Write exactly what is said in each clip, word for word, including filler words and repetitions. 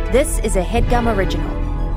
This is a HeadGum original.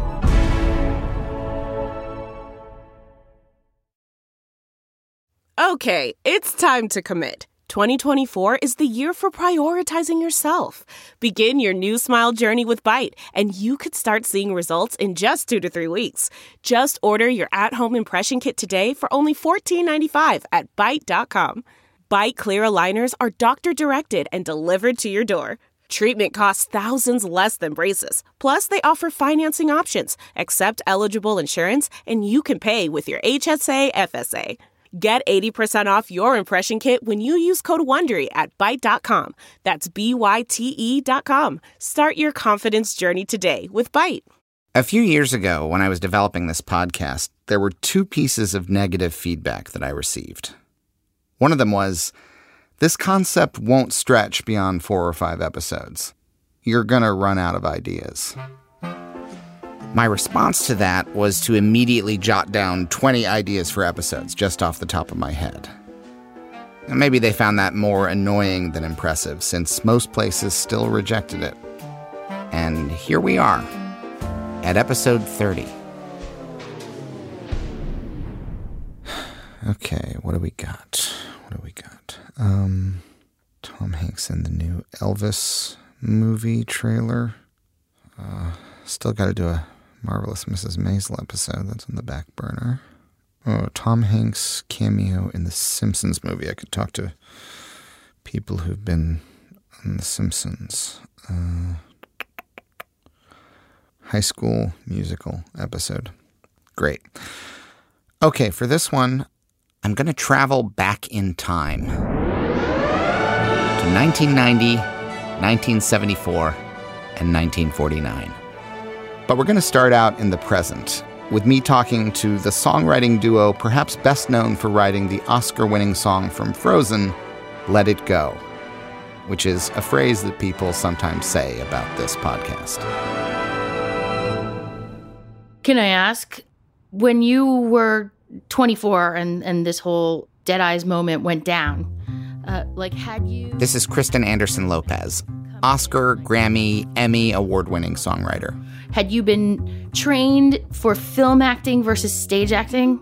Okay, it's time to commit. twenty twenty-four is the year for prioritizing yourself. Begin your new smile journey with Byte, and you could start seeing results in just two to three weeks. Just order your at-home impression kit today for only fourteen ninety-five at byte dot com. Byte Clear aligners are doctor-directed and delivered to your door. Treatment costs thousands less than braces. Plus, they offer financing options, accept eligible insurance, and you can pay with your H S A F S A. Get eighty percent off your impression kit when you use code WONDERY at byte dot com. That's B Y T E dot com. Start your confidence journey today with Byte. A few years ago, when I was developing this podcast, there were two pieces of negative feedback that I received. One of them was, this concept won't stretch beyond four or five episodes. You're gonna run out of ideas. My response to that was to immediately jot down twenty ideas for episodes just off the top of my head. And maybe they found that more annoying than impressive, since most places still rejected it. And here we are, at episode thirty. Okay, what do we got? What do we got? Um, Tom Hanks in the new Elvis movie trailer. Uh, still got to do a Marvelous Missus Maisel episode. That's on the back burner. Oh, Tom Hanks cameo in the Simpsons movie. I could talk to people who've been on the Simpsons. Uh, high school musical episode. Great. Okay, for this one, I'm going to travel back in time to nineteen ninety, nineteen seventy-four, and nineteen forty-nine. But we're going to start out in the present, with me talking to the songwriting duo perhaps best known for writing the Oscar-winning song from Frozen, Let It Go, which is a phrase that people sometimes say about this podcast. Can I ask, when you were twenty-four and, and this whole Dead Eyes moment went down, uh, like had you... This is Kristen Anderson Lopez, Oscar, Grammy, Emmy award-winning songwriter. Had you been trained for film acting versus stage acting?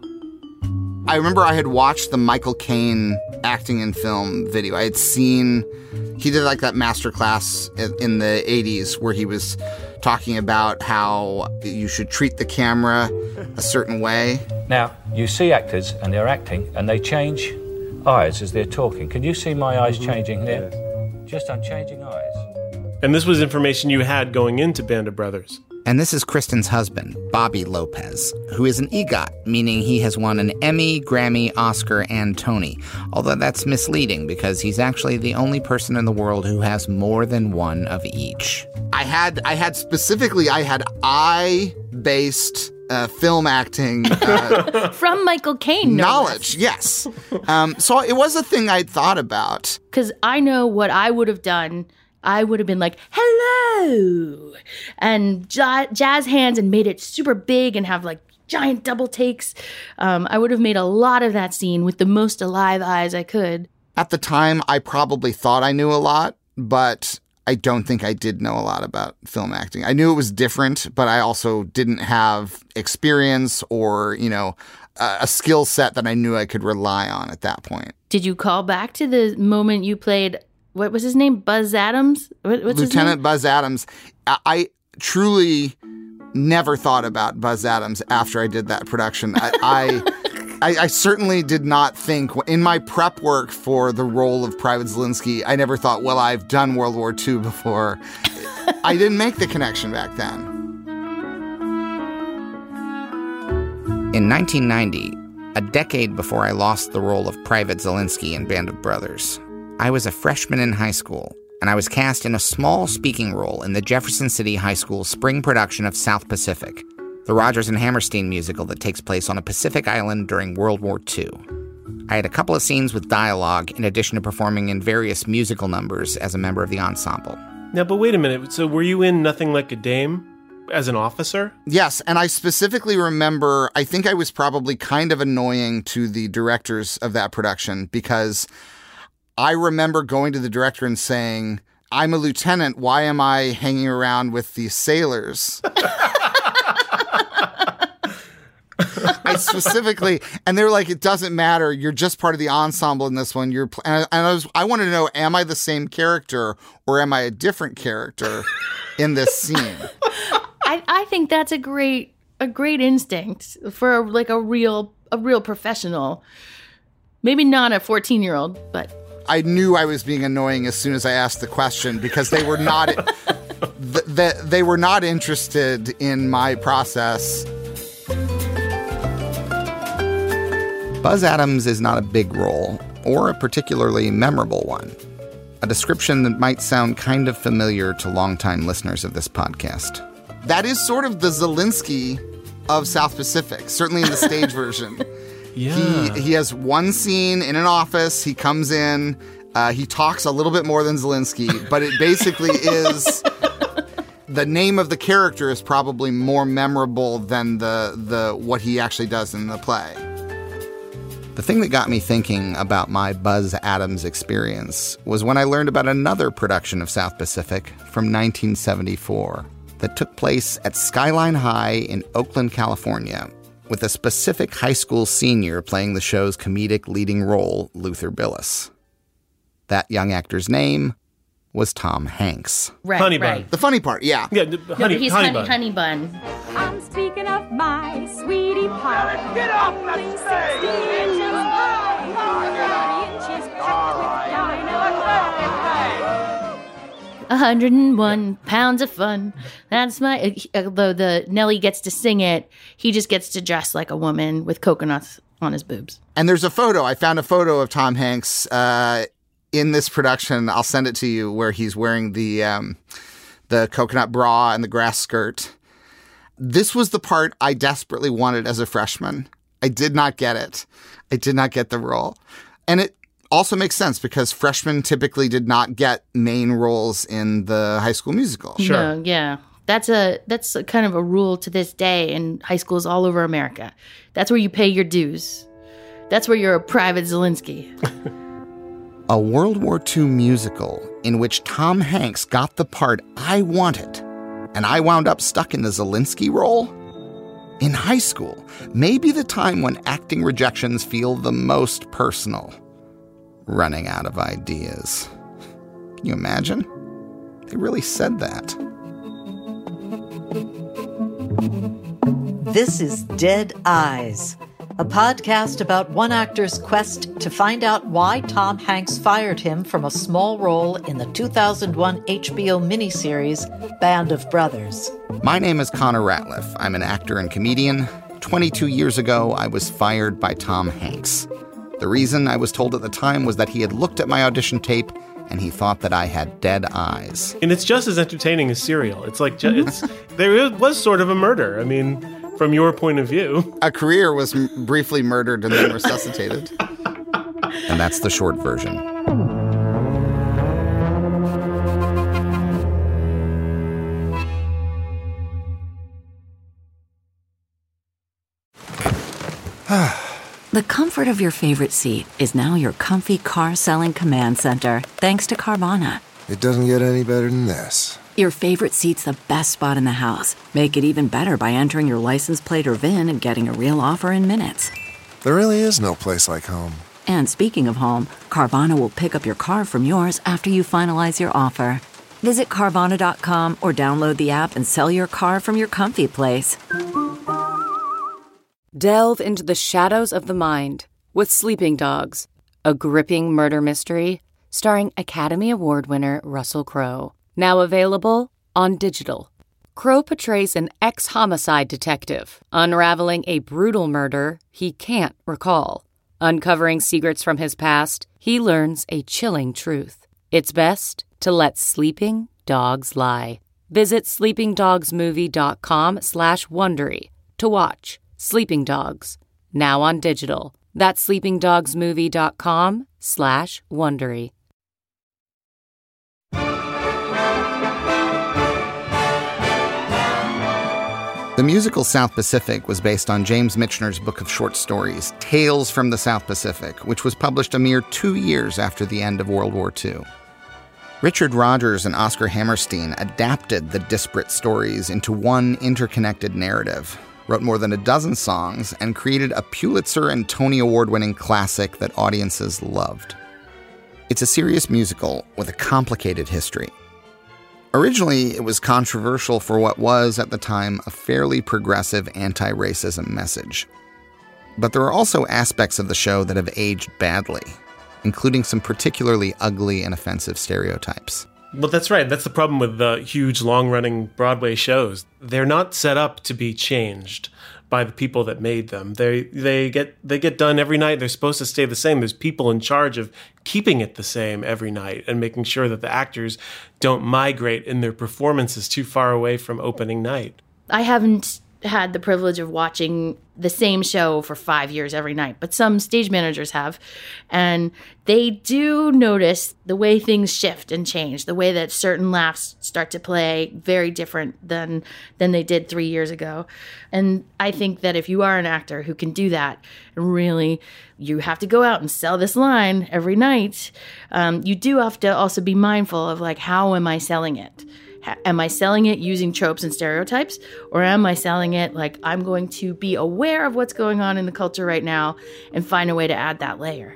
I remember I had watched the Michael Caine acting in film video. I had seen, he did like that masterclass in the eighties where he was talking about how you should treat the camera a certain way. Now, you see actors and they're acting and they change eyes as they're talking. Can you see my eyes changing there? Just I'm changing eyes. And this was information you had going into Band of Brothers. And this is Kristen's husband, Bobby Lopez, who is an EGOT, meaning he has won an Emmy, Grammy, Oscar, and Tony. Although that's misleading because he's actually the only person in the world who has more than one of each. I had, I had specifically, I had eye-based uh, film acting uh, from Michael Caine. No knowledge, less. Yes. Um, so it was a thing I'd thought about. Because I know what I would have done. I would have been like, hello, and j- jazz hands and made it super big and have like giant double takes. Um, I would have made a lot of that scene with the most alive eyes I could. At the time, I probably thought I knew a lot, but I don't think I did know a lot about film acting. I knew it was different, but I also didn't have experience or, you know, a, a skill set that I knew I could rely on at that point. Did you call back to the moment you played... What was his name? Buzz Adams? What, what's Lieutenant his name? Buzz Adams. I, I truly never thought about Buzz Adams after I did that production. I, I, I, I certainly did not think, in my prep work for the role of Private Zelensky, I never thought, well, I've done World War Two before. I didn't make the connection back then. In nineteen ninety, a decade before I lost the role of Private Zelensky in Band of Brothers, I was a freshman in high school, and I was cast in a small speaking role in the Jefferson City High School spring production of South Pacific, the Rodgers and Hammerstein musical that takes place on a Pacific island during World War Two. I had a couple of scenes with dialogue, in addition to performing in various musical numbers as a member of the ensemble. Now, but wait a minute. So were you in Nothing Like a Dame as an officer? Yes, and I specifically remember, I think I was probably kind of annoying to the directors of that production because I remember going to the director and saying, I'm a lieutenant. Why am I hanging around with these sailors? I specifically, and they're like, it doesn't matter. You're just part of the ensemble in this one. You're, and I, and I was, I wanted to know, am I the same character or am I a different character in this scene? I, I think that's a great, a great instinct for like a real, a real professional. Maybe not a fourteen year old, but I knew I was being annoying as soon as I asked the question because they were not, th- th- they were not interested in my process. Buzz Adams is not a big role, or a particularly memorable one. A description that might sound kind of familiar to longtime listeners of this podcast. That is sort of the Zelensky of South Pacific, certainly in the stage version. Yeah. He, he has one scene in an office, he comes in, uh, he talks a little bit more than Zelensky, but it basically is... The name of the character is probably more memorable than the the what he actually does in the play. The thing that got me thinking about my Buzz Adams experience was when I learned about another production of South Pacific from nineteen seventy-four that took place at Skyline High in Oakland, California, with a specific high school senior playing the show's comedic leading role, Luther Billis. That young actor's name was Tom Hanks. right, Honey Bun. right. The funny part, yeah. Yeah, the No, honey, but he's honey, honey, bun. honey bun. I'm speaking of my sweetie pie. Get off that Only stage! sixteen inches high. thirty inches packed with dynamite. one hundred and one pounds of fun. That's my, although the Nelly gets to sing it, he just gets to dress like a woman with coconuts on his boobs. And there's a photo. I found a photo of Tom Hanks uh, in this production. I'll send it to you, where he's wearing the um, the coconut bra and the grass skirt. This was the part I desperately wanted as a freshman. I did not get it. I did not get the role. And it also makes sense because freshmen typically did not get main roles in the High School Musical. Sure. No, yeah. That's a that's a kind of a rule to this day in high schools all over America. That's where you pay your dues. That's where you're a private Zelensky. A World War Two musical in which Tom Hanks got the part I wanted, and I wound up stuck in the Zelensky role? In high school, maybe the time when acting rejections feel the most personal. Running out of ideas. Can you imagine? They really said that. This is Dead Eyes, a podcast about one actor's quest to find out why Tom Hanks fired him from a small role in the two thousand one H B O miniseries Band of Brothers. My name is Connor Ratliff. I'm an actor and comedian. twenty-two years ago, I was fired by Tom Hanks. The reason, I was told at the time, was that he had looked at my audition tape and he thought that I had dead eyes. And it's just as entertaining as Serial. It's like, ju- it's there was sort of a murder. I mean, from your point of view. A career was m- briefly murdered and then resuscitated. And that's the short version. The comfort of your favorite seat is now your comfy car selling command center, thanks to Carvana. It doesn't get any better than this. Your favorite seat's the best spot in the house. Make it even better by entering your license plate or V I N and getting a real offer in minutes. There really is no place like home. And speaking of home, Carvana will pick up your car from yours after you finalize your offer. Visit Carvana dot com or download the app and sell your car from your comfy place. Delve into the shadows of the mind with Sleeping Dogs, a gripping murder mystery starring Academy Award winner Russell Crowe. Now available on digital. Crowe portrays an ex-homicide detective unraveling a brutal murder he can't recall. Uncovering secrets from his past, he learns a chilling truth. It's best to let sleeping dogs lie. Visit sleepingdogsmovie.com slash Wondery to watch Sleeping Dogs, now on digital. That's sleepingdogsmovie.com slash Wondery. The musical South Pacific was based on James Michener's book of short stories, Tales from the South Pacific, which was published a mere two years after the end of World War Two. Richard Rodgers and Oscar Hammerstein adapted the disparate stories into one interconnected narrative, wrote more than a dozen songs, and created a Pulitzer and Tony Award-winning classic that audiences loved. It's a serious musical with a complicated history. Originally, it was controversial for what was, at the time, a fairly progressive anti-racism message. But there are also aspects of the show that have aged badly, including some particularly ugly and offensive stereotypes. Well, that's right. That's the problem with the huge, long-running Broadway shows. They're not set up to be changed by the people that made them. They they get they get done every night. They're supposed to stay the same. There's people in charge of keeping it the same every night and making sure that the actors don't migrate in their performances too far away from opening night. I haven't had the privilege of watching the same show for five years every night, but some stage managers have. And they do notice the way things shift and change, the way that certain laughs start to play very different than than they did three years ago. And I think that if you are an actor who can do that, and really you have to go out and sell this line every night, um, you do have to also be mindful of, like, how am I selling it? Am I selling it using tropes and stereotypes? Or am I selling it like I'm going to be aware of what's going on in the culture right now and find a way to add that layer?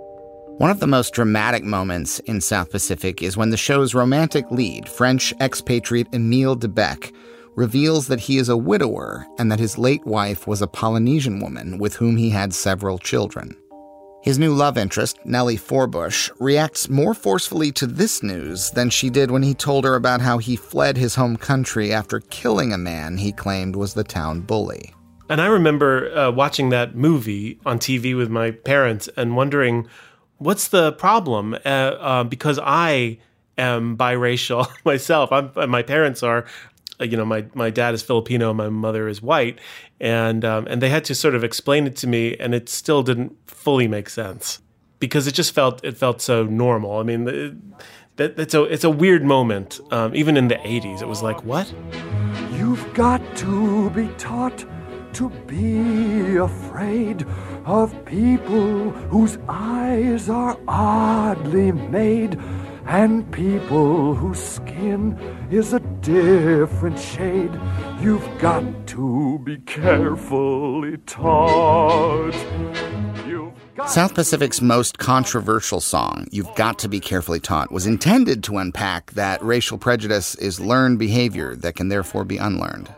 One of the most dramatic moments in South Pacific is when the show's romantic lead, French expatriate Emile Debec, reveals that he is a widower and that his late wife was a Polynesian woman with whom he had several children. His new love interest, Nellie Forbush, reacts more forcefully to this news than she did when he told her about how he fled his home country after killing a man he claimed was the town bully. And I remember uh, watching that movie on T V with my parents and wondering, what's the problem? Uh, uh, because I am biracial myself. I'm, my parents are. You know, my, my dad is Filipino, my mother is white, and um, and they had to sort of explain it to me, and it still didn't fully make sense because it just felt it felt so normal. I mean, it, that it's a it's a weird moment. Um, even in the eighties, it was like, what? You've got to be taught to be afraid of people whose eyes are oddly made, and people whose skin is a different shade. You've got to be carefully taught. You've got South Pacific's most controversial song, You've Got to Be Carefully Taught, was intended to unpack that racial prejudice is learned behavior that can therefore be unlearned.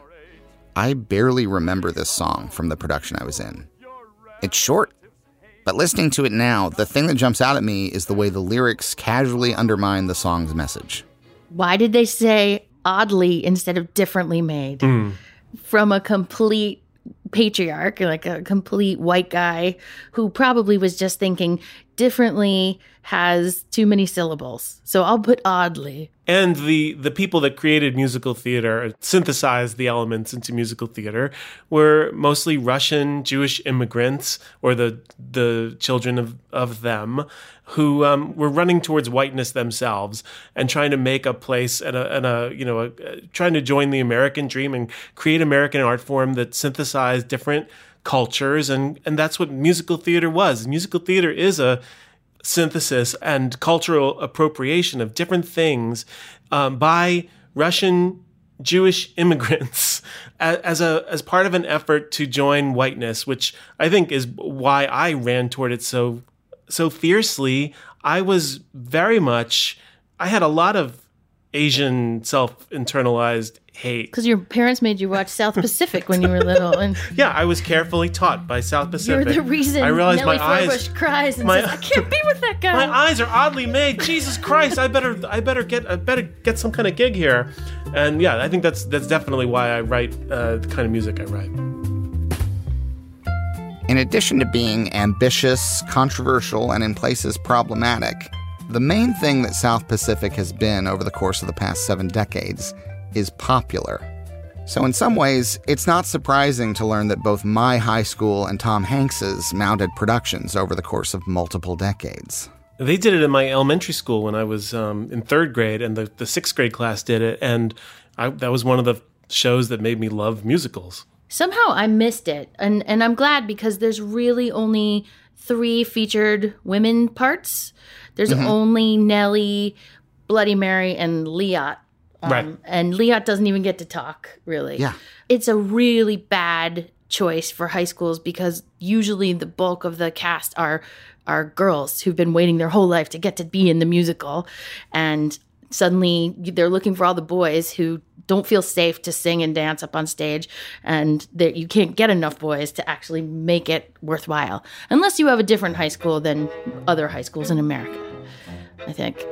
I barely remember this song from the production I was in. It's short, but listening to it now, the thing that jumps out at me is the way the lyrics casually undermine the song's message. Why did they say oddly instead of differently made? Mm. From a complete patriarch, like a complete white guy who probably was just thinking differently has too many syllables. So I'll put oddly. And the, the people that created musical theater, synthesized the elements into musical theater, were mostly Russian Jewish immigrants, or the the children of, of them, who um, were running towards whiteness themselves and trying to make a place and a, and a you know, a, trying to join the American dream and create American art form that synthesized different cultures. And, and that's what musical theater was. Musical theater is a synthesis and cultural appropriation of different things um, by Russian Jewish immigrants as a as part of an effort to join whiteness, which I think is why I ran toward it so so fiercely. I was very much I had a lot of Asian self-internalized hate. Because your parents made you watch South Pacific when you were little. And yeah, I was carefully taught by South Pacific. You're the reason I realized Nellie my eyes, Forbush cries and my, says, I can't be with that guy. My eyes are oddly made. Jesus Christ, I better I better get I better get some kind of gig here. And yeah, I think that's that's definitely why I write uh, the kind of music I write. In addition to being ambitious, controversial, and in places problematic, the main thing that South Pacific has been over the course of the past seven decades is popular. So in some ways, it's not surprising to learn that both my high school and Tom Hanks's mounted productions over the course of multiple decades. They did it in my elementary school when I was um, in third grade, and the, the sixth grade class did it, and I, that was one of the shows that made me love musicals. Somehow I missed it, and, and I'm glad because there's really only three featured women parts. There's mm-hmm. only Nellie, Bloody Mary and Liat. Um, right. And Liat doesn't even get to talk, really. Yeah. It's a really bad choice for high schools because usually the bulk of the cast are are girls who've been waiting their whole life to get to be in the musical. And suddenly they're looking for all the boys who don't feel safe to sing and dance up on stage. And that you can't get enough boys to actually make it worthwhile. Unless you have a different high school than other high schools in America, I think.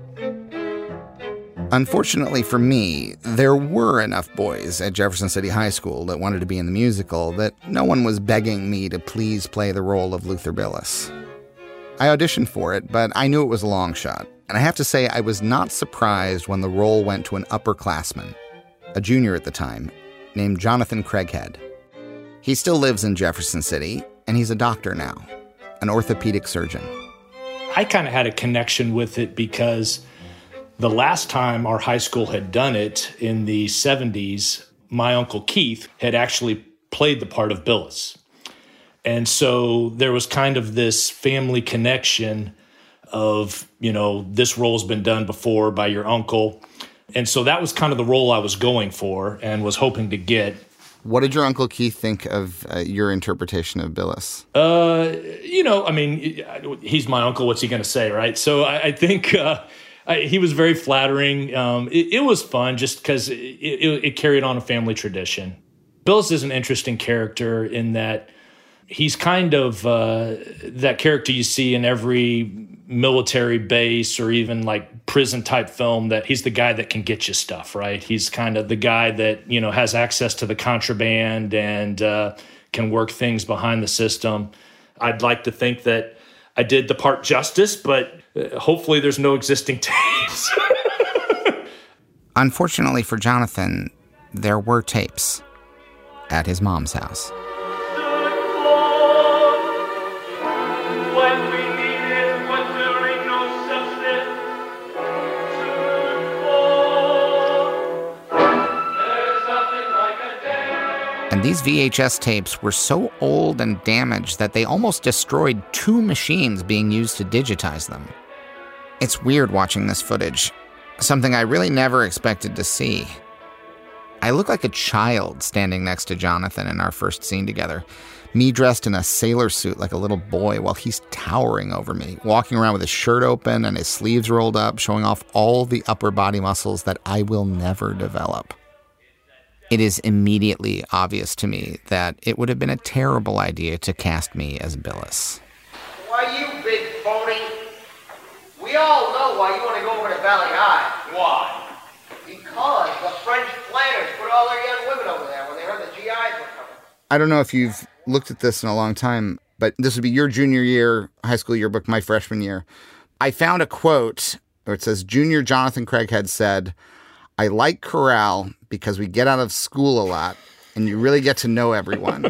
Unfortunately for me, there were enough boys at Jefferson City High School that wanted to be in the musical that no one was begging me to please play the role of Luther Billis. I auditioned for it, but I knew it was a long shot, and I have to say I was not surprised when the role went to an upperclassman, a junior at the time, named Jonathan Craighead. He still lives in Jefferson City, and he's a doctor now, an orthopedic surgeon. I kind of had a connection with it because the last time our high school had done it in the seventies, my Uncle Keith had actually played the part of Billis. And so there was kind of this family connection of, you know, this role's been done before by your uncle. And so that was kind of the role I was going for and was hoping to get. What did your Uncle Keith think of uh, your interpretation of Billis? Uh, you know, I mean, he's my uncle. What's he going to say, right? So I, I think uh, I, he was very flattering. Um, it, it was fun just because it, it, it carried on a family tradition. Billis is an interesting character in that he's kind of uh, that character you see in every military base or even like prison type film, that he's the guy that can get you stuff, right? He's kind of the guy that, you know, has access to the contraband and uh, can work things behind the system. I'd like to think that I did the part justice, but uh, hopefully there's no existing tapes. Unfortunately for Jonathan, there were tapes at his mom's house. And these V H S tapes were so old and damaged that they almost destroyed two machines being used to digitize them. It's weird watching this footage, something I really never expected to see. I look like a child standing next to Jonathan in our first scene together, me dressed in a sailor suit like a little boy while he's towering over me, walking around with his shirt open and his sleeves rolled up, showing off all the upper body muscles that I will never develop. It is immediately obvious to me that it would have been a terrible idea to cast me as Billis. Why, you big phony? We all know why you want to go over to Valley High. Why? Because the French planters put all their young women over there when they heard the G Is were coming. I don't know if you've looked at this in a long time, but this would be your junior year, high school yearbook, my freshman year. I found a quote where it says, Junior Jonathan Craighead said, "I like chorale because we get out of school a lot and you really get to know everyone."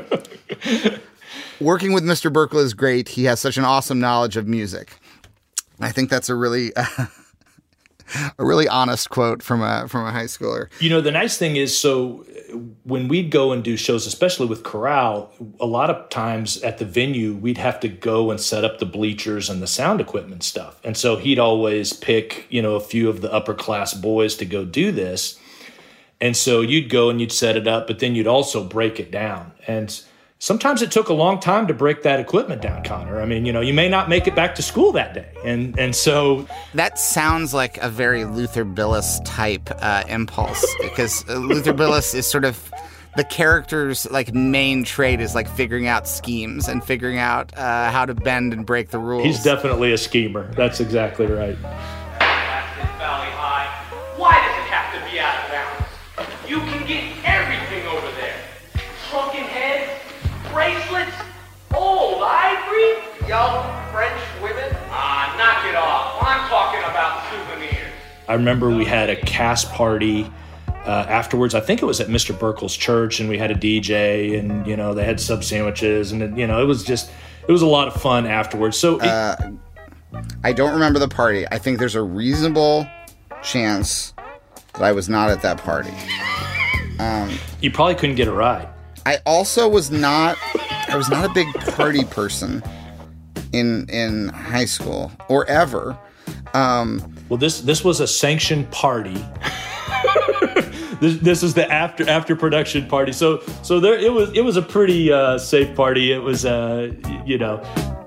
Working with Mister Burkle is great. He has such an awesome knowledge of music. I think that's a really uh, a really honest quote from a from a high schooler. You know, the nice thing is, so when we'd go and do shows, especially with chorale, a lot of times at the venue, we'd have to go and set up the bleachers and the sound equipment stuff. And so he'd always pick, you know, a few of the upper class boys to go do this. And so you'd go and you'd set it up, but then you'd also break it down. And sometimes it took a long time to break that equipment down, Connor. I mean, you know, you may not make it back to school that day. And and so... That sounds like a very Luther Billis type uh, impulse, because uh, Luther Billis is sort of the character's like main trait is like figuring out schemes and figuring out uh, how to bend and break the rules. He's definitely a schemer. That's exactly right. Valley High. Why does it have to be out of bounds? You can get everything over there. Shrunken heads, bracelets, old ivory, young French women. Ah, knock it off. I'm talking about souvenirs. I remember we had a cast party uh, afterwards. I think it was at Mister Burkle's church, and we had a D J, and, you know, they had sub sandwiches, and, you know, it was just, it was a lot of fun afterwards. So it, uh, I don't remember the party. I think there's a reasonable chance that I was not at that party. Um, you probably couldn't get a ride. I also was not, I was not a big party person in in high school or ever. Um, well, this this was a sanctioned party. this, this is the after after production party. So so there it was. It was a pretty uh, safe party. It was, uh, you know.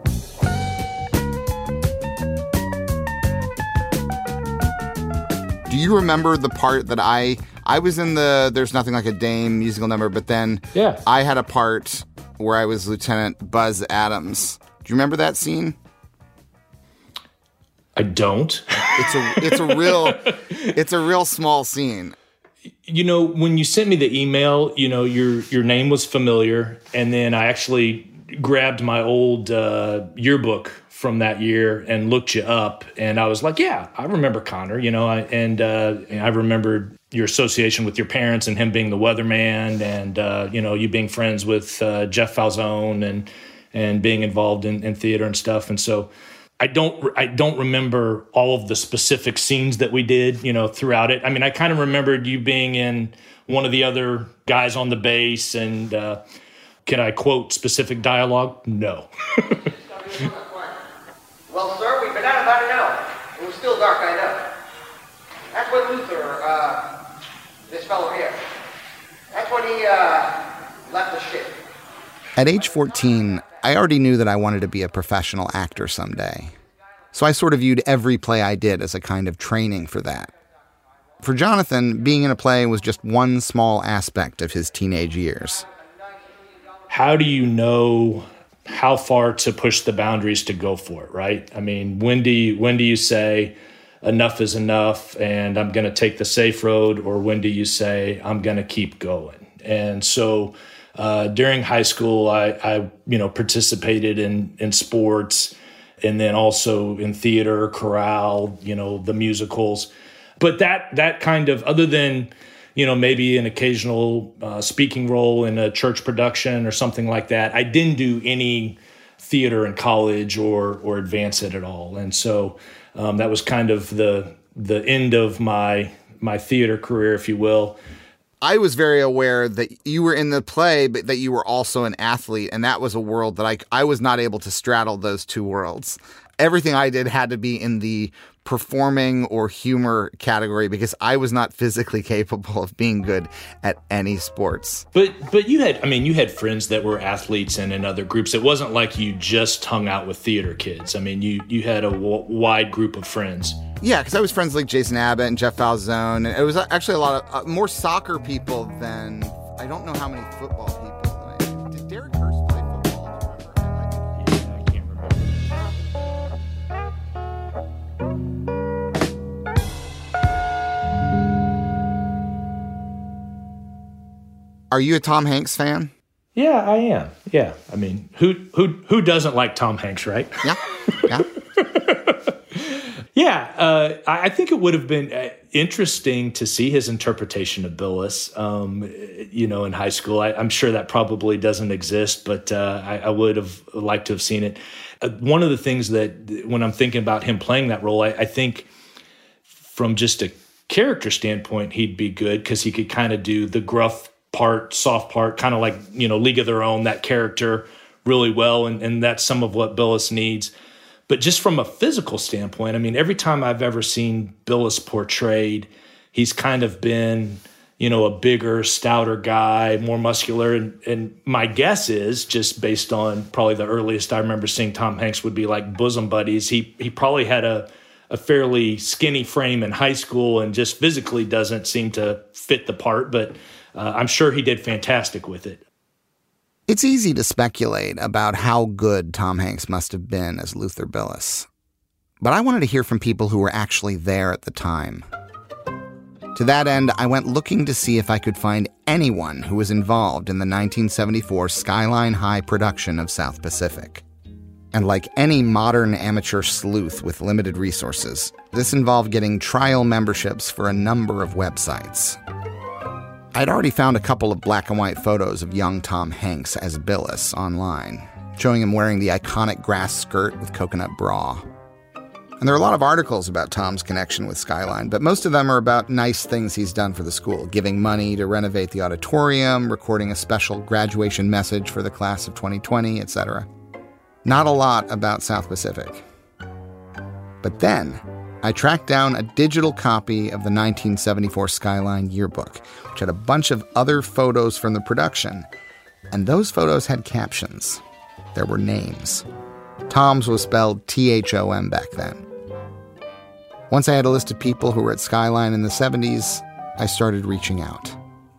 Do you remember the part that I I was in the There's Nothing Like a Dame musical number, but then yeah. I had a part where I was Lieutenant Buzz Adams. Do you remember that scene? I don't. It's a it's a real it's a real small scene. You know, when you sent me the email, you know, your your name was familiar, and then I actually grabbed my old uh, yearbook from that year and looked you up, and I was like, yeah, I remember Connor, you know, I, and, uh, and I remembered your association with your parents and him being the weatherman, and uh, you know, you being friends with uh, Jeff Falzone and and being involved in, in theater and stuff, and so. I don't I don't remember all of the specific scenes that we did, you know, throughout it. I mean, I kind of remembered you being in one of the other guys on the base, and uh, can I quote specific dialogue? No. Well, sir, we've been out about an hour. It was still dark, I know. That's when Luther, uh, this fellow here, that's when he uh, left the ship. At age fourteen, I already knew that I wanted to be a professional actor someday. So I sort of viewed every play I did as a kind of training for that. For Jonathan, being in a play was just one small aspect of his teenage years. How do you know how far to push the boundaries to go for it, right? I mean, when do you, when do you say enough is enough and I'm going to take the safe road, or when do you say I'm going to keep going? And so Uh, during high school, I, I, you know, participated in, in sports, and then also in theater, chorale, you know, the musicals. But that that kind of, other than, you know, maybe an occasional uh, speaking role in a church production or something like that, I didn't do any theater in college or or advance it at all. And so um, that was kind of the the end of my my theater career, if you will. I was very aware that you were in the play, but that you were also an athlete. And that was a world that I, I was not able to straddle those two worlds. Everything I did had to be in the performing or humor category because I was not physically capable of being good at any sports. But but you had, I mean, you had friends that were athletes and in other groups. It wasn't like you just hung out with theater kids. I mean, you, you had a w- wide group of friends. Yeah, because I was friends like Jason Abbott and Jeff Falzone, and it was actually a lot of uh, more soccer people than I don't know how many football people that I knew. Did Derek Hurst play football? Do you remember? Yeah, I can't remember. Are you a Tom Hanks fan? Yeah, I am. Yeah, I mean, who who who doesn't like Tom Hanks, right? Yeah, yeah. Yeah, uh, I, I think it would have been uh, interesting to see his interpretation of Billis, um, you know, in high school. I, I'm sure that probably doesn't exist, but uh, I, I would have liked to have seen it. Uh, one of the things that, when I'm thinking about him playing that role, I, I think from just a character standpoint, he'd be good because he could kind of do the gruff part, soft part, kind of like, you know, League of Their Own, that character really well, and, and that's some of what Billis needs. But just from a physical standpoint, I mean, every time I've ever seen Billis portrayed, he's kind of been, you know, a bigger, stouter guy, more muscular. And, and my guess is, just based on probably the earliest I remember seeing Tom Hanks would be like bosom buddies. He he probably had a, a fairly skinny frame in high school and just physically doesn't seem to fit the part. But uh, I'm sure he did fantastic with it. It's easy to speculate about how good Tom Hanks must have been as Luther Billis. But I wanted to hear from people who were actually there at the time. To that end, I went looking to see if I could find anyone who was involved in the nineteen seventy-four Skyline High production of South Pacific. And like any modern amateur sleuth with limited resources, this involved getting trial memberships for a number of websites. I'd already found a couple of black and white photos of young Tom Hanks as Billis online, showing him wearing the iconic grass skirt with coconut bra. And there are a lot of articles about Tom's connection with Skyline, but most of them are about nice things he's done for the school, giving money to renovate the auditorium, recording a special graduation message for the class of twenty twenty, et cetera. Not a lot about South Pacific. But then, I tracked down a digital copy of the nineteen seventy-four Skyline yearbook, which had a bunch of other photos from the production. And those photos had captions. There were names. Tom's was spelled T H O M back then. Once I had a list of people who were at Skyline in the seventies, I started reaching out.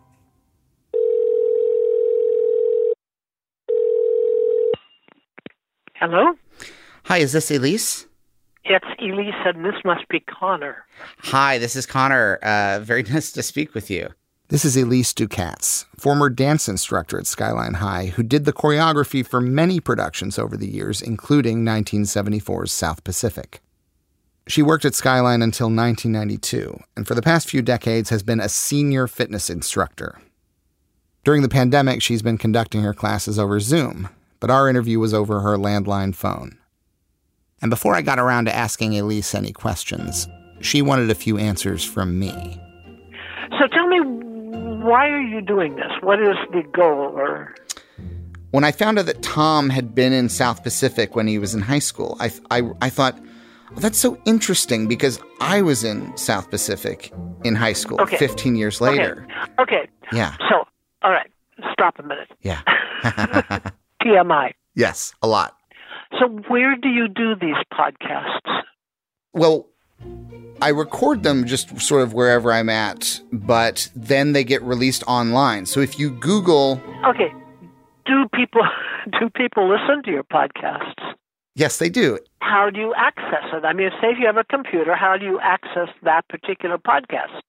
Hello? Hi, is this Elise? It's Elise, and this must be Connor. Hi, this is Connor. Uh, very nice to speak with you. This is Elise Ducatz, former dance instructor at Skyline High, who did the choreography for many productions over the years, including nineteen seventy-four's South Pacific. She worked at Skyline until nineteen ninety-two, and for the past few decades has been a senior fitness instructor. During the pandemic, she's been conducting her classes over Zoom, but our interview was over her landline phone. And before I got around to asking Elise any questions, she wanted a few answers from me. So tell me, why are you doing this? What is the goal? Or when I found out that Tom had been in South Pacific when he was in high school, I I, I thought, well, that's so interesting because I was in South Pacific in high school okay. fifteen years later. Okay. okay. Yeah. So, all right, stop a minute. Yeah. T M I. Yes, a lot. So where do you do these podcasts? Well, I record them just sort of wherever I'm at, but then they get released online. So if you Google... Okay. Do people do people listen to your podcasts? Yes, they do. How do you access it? I mean, say if you have a computer, how do you access that particular podcast?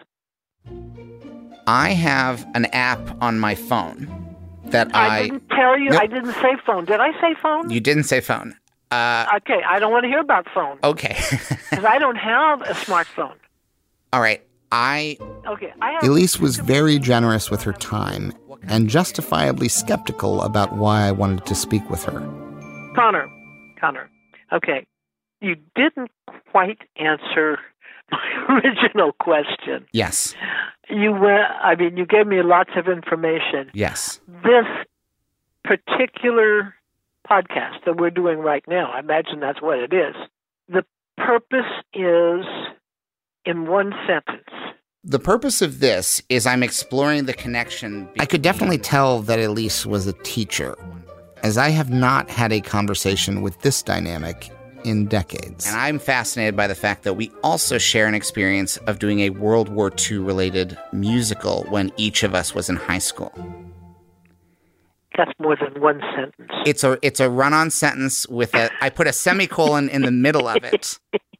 I have an app on my phone that I... I didn't tell you. Nope. I didn't say phone. Did I say phone? You didn't say phone. Uh, okay, I don't want to hear about phone. Okay. Because I don't have a smartphone. All right. I... Okay, I have... Elise was very generous with her time and justifiably skeptical about why I wanted to speak with her. Connor, Connor, okay, you didn't quite answer my original question. Yes. You were, I mean, you gave me lots of information. Yes. This particular podcast that we're doing right now, I imagine that's what it is. The purpose is in one sentence. The purpose of this is I'm exploring the connection. I could definitely tell that Elise was a teacher, as I have not had a conversation with this dynamic in decades. And I'm fascinated by the fact that we also share an experience of doing a World War Two related musical when each of us was in high school. That's more than one sentence. It's a it's a run-on sentence with a I put a semicolon in the middle of it.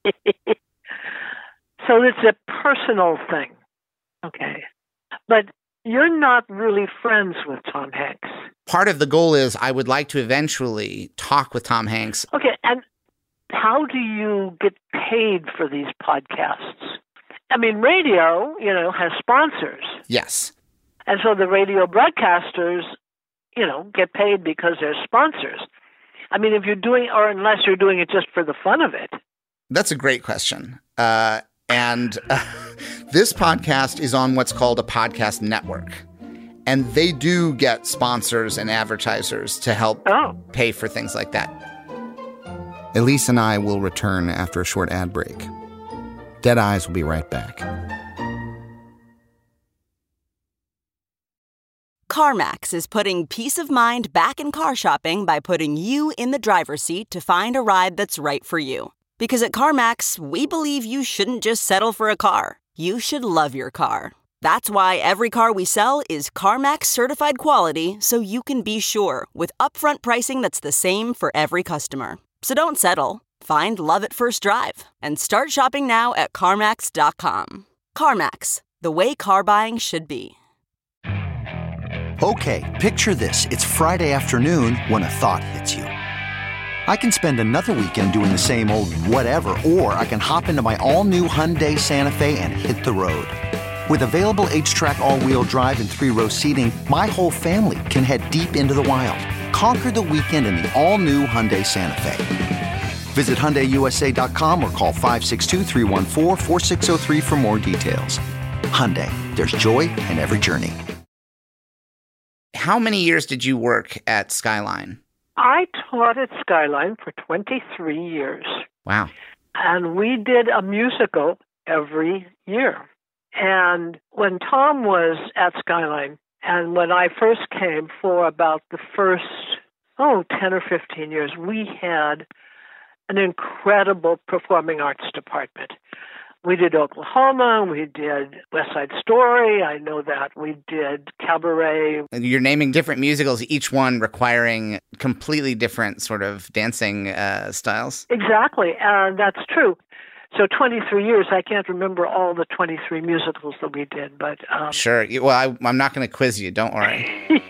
So it's a personal thing. Okay. But you're not really friends with Tom Hanks. Part of the goal is I would like to eventually talk with Tom Hanks. Okay, and how do you get paid for these podcasts? I mean, radio, you know, has sponsors. Yes. And so the radio broadcasters, you know, get paid because they're sponsors. I mean, if you're doing, or unless you're doing it just for the fun of it. That's a great question. Uh, and uh, this podcast is on what's called a podcast network. And they do get sponsors and advertisers to help oh. pay for things like that. Elise and I will return after a short ad break. Dead Eyes will be right back. CarMax is putting peace of mind back in car shopping by putting you in the driver's seat to find a ride that's right for you. Because at CarMax, we believe you shouldn't just settle for a car. You should love your car. That's why every car we sell is CarMax certified quality, so you can be sure with upfront pricing that's the same for every customer. So don't settle. Find love at first drive and start shopping now at CarMax dot com. CarMax, the way car buying should be. Okay, picture this. It's Friday afternoon when a thought hits you. I can spend another weekend doing the same old whatever, or I can hop into my all-new Hyundai Santa Fe and hit the road. With available H-Track all-wheel drive and three-row seating, my whole family can head deep into the wild. Conquer the weekend in the all-new Hyundai Santa Fe. Visit Hyundai U S A dot com or call five six two, three one four, four six zero three for more details. Hyundai, there's joy in every journey. How many years did you work at Skyline? I taught at Skyline for twenty-three years. Wow. And we did a musical every year. And when Tom was at Skyline, and when I first came for about the first, oh, ten or fifteen years, we had an incredible performing arts department. We did Oklahoma, we did West Side Story, I know that. We did Cabaret. You're naming different musicals, each one requiring completely different sort of dancing uh, styles. Exactly, and that's true. So twenty-three years, I can't remember all the twenty-three musicals that we did, but... Um, sure. Well, I, I'm not going to quiz you. Don't worry.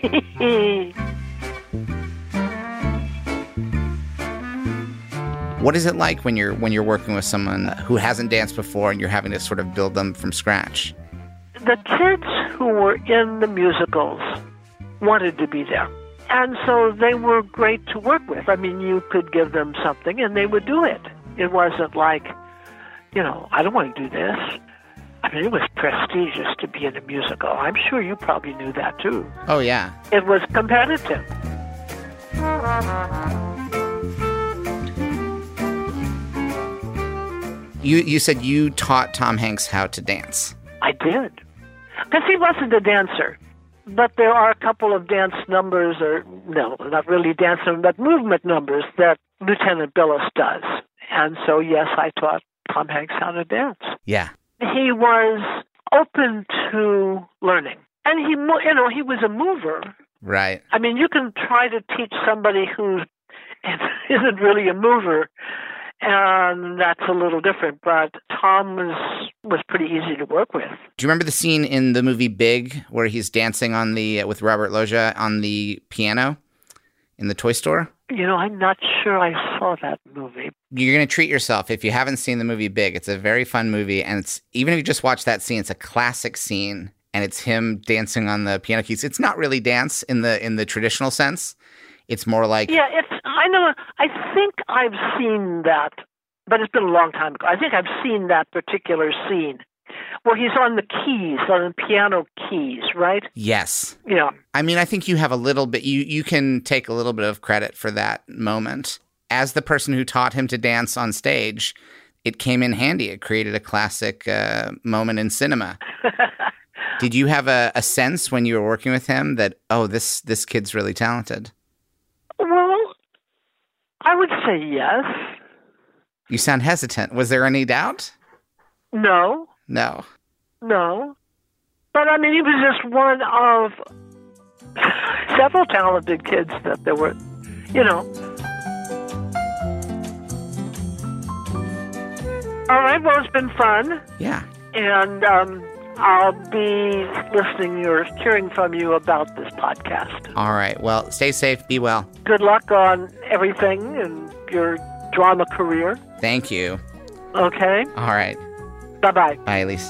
What is it like when you're when you're working with someone who hasn't danced before and you're having to sort of build them from scratch? The kids who were in the musicals wanted to be there. And so they were great to work with. I mean, you could give them something and they would do it. It wasn't like, you know, I don't want to do this. I mean, it was prestigious to be in a musical. I'm sure you probably knew that, too. Oh, yeah. It was competitive. You you said you taught Tom Hanks how to dance. I did. Because he wasn't a dancer. But there are a couple of dance numbers, or no, not really dance numbers, but movement numbers that Lieutenant Billis does. And so, yes, I taught Tom Hanks how to dance. Yeah. He was open to learning. And he, you know, he was a mover. Right. I mean, you can try to teach somebody who isn't really a mover, and that's a little different. But Tom was was pretty easy to work with. Do you remember the scene in the movie Big where he's dancing on the with Robert Loggia on the piano in the toy store? You know, I'm not sure I saw that movie. You're going to treat yourself if you haven't seen the movie Big. It's a very fun movie, and it's even if you just watch that scene, it's a classic scene, and it's him dancing on the piano keys. It's not really dance in the in the traditional sense. It's more like yeah. It's I know. I think I've seen that, but it's been a long time ago. I think I've seen that particular scene where he's on the keys, on the piano keys, right? Yes. Yeah. I mean, I think you have a little bit, you, you can take a little bit of credit for that moment. As the person who taught him to dance on stage, it came in handy. It created a classic uh, moment in cinema. Did you have a, a sense when you were working with him that, oh, this, this kid's really talented? Well, I would say yes. You sound hesitant. Was there any doubt? No. No. No. But, I mean, he was just one of several talented kids that there were, you know. All right, well, it's been fun. Yeah. And um, I'll be listening or hearing from you about this podcast. All right. Well, stay safe. Be well. Good luck on everything and your drama career. Thank you. Okay. All right. Bye-bye. Bye, Elise.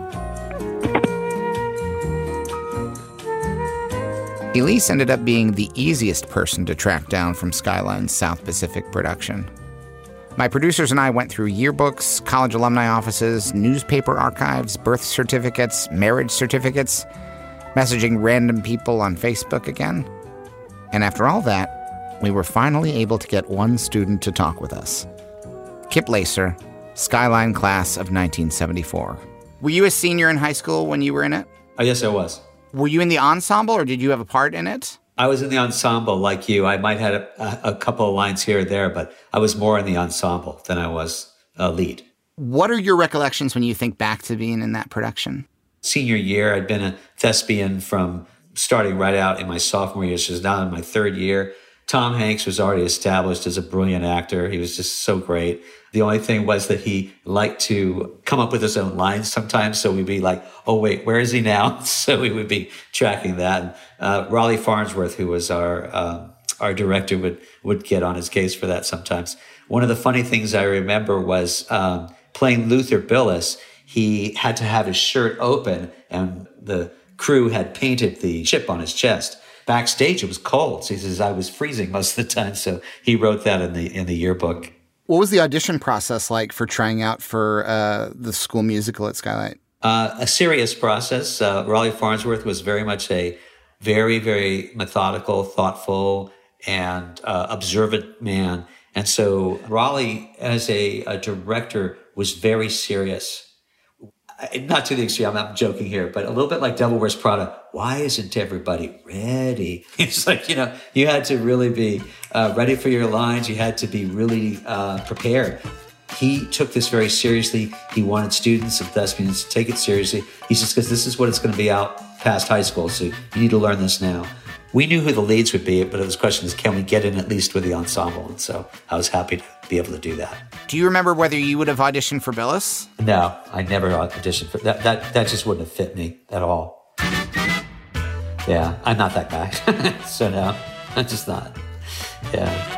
Elise ended up being the easiest person to track down from Skyline's South Pacific production. My producers and I went through yearbooks, college alumni offices, newspaper archives, birth certificates, marriage certificates, messaging random people on Facebook again. And after all that, we were finally able to get one student to talk with us. Kip Lacer, Skyline class of nineteen seventy-four. Were you a senior in high school when you were in it? Oh, yes, I was. Were you in the ensemble or did you have a part in it? I was in the ensemble like you. I might have had a, a couple of lines here or there, but I was more in the ensemble than I was a lead. What are your recollections when you think back to being in that production? Senior year, I'd been a thespian from starting right out in my sophomore year, so now in my third year. Tom Hanks was already established as a brilliant actor. He was just so great. The only thing was that he liked to come up with his own lines sometimes. So we'd be like, oh, wait, where is he now? So we would be tracking that. Uh, Raleigh Farnsworth, who was our uh, our director, would, would get on his case for that sometimes. One of the funny things I remember was um, playing Luther Billis. He had to have his shirt open, and the crew had painted the chip on his chest. Backstage, it was cold. So he says, I was freezing most of the time. So he wrote that in the in the yearbook. What was the audition process like for trying out for uh, the school musical at Skylight? Uh, a serious process. Uh, Raleigh Farnsworth was very much a very, very methodical, thoughtful, and uh, observant man. And so Raleigh, as a, a director, was very serious. Not to the extreme, I'm not joking here, but a little bit like Devil Wears Prada. Why isn't everybody ready? It's like, you know, you had to really be uh, ready for your lines. You had to be really uh, prepared. He took this very seriously. He wanted students and thespians to take it seriously. He says, because this is what it's going to be out past high school, so you need to learn this now. We knew who the leads would be, but it was the question is, can we get in at least with the ensemble? And so I was happy to be able to do that. Do you remember whether you would have auditioned for Billis? No, I never auditioned for that. That that just wouldn't have fit me at all. Yeah, I'm not that guy. So no, I'm just not. Yeah.